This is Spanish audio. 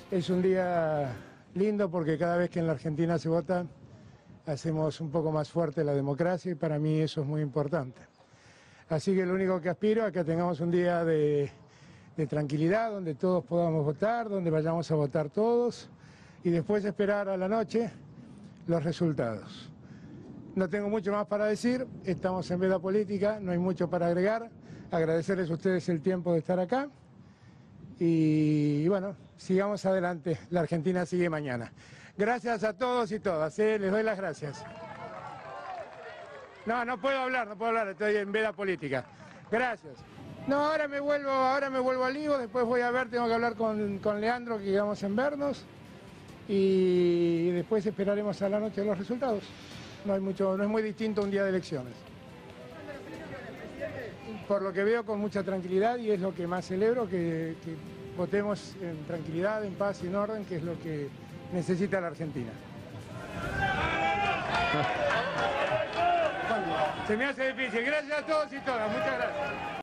Es un día lindo porque cada vez que en la Argentina se vota hacemos un poco más fuerte la democracia y para mí eso es muy importante. Así que lo único que aspiro es que tengamos un día de tranquilidad, donde todos podamos votar, donde vayamos a votar todos y después esperar a la noche los resultados. No tengo mucho más para decir, estamos en veda política, no hay mucho para agregar. Agradecerles a ustedes el tiempo de estar acá y bueno, sigamos adelante, la Argentina sigue mañana. Gracias a todos y todas, les doy las gracias. No puedo hablar, estoy en veda política. Gracias. No, ahora me vuelvo al Ligo, después voy a ver, tengo que hablar con Leandro, que quedamos en vernos, y después esperaremos a la noche los resultados. No es muy distinto a un día de elecciones. Por lo que veo, con mucha tranquilidad, y es lo que más celebro, que votemos en tranquilidad, en paz y en orden, que es lo que necesita la Argentina. Se me hace difícil. Gracias a todos y todas. Muchas gracias.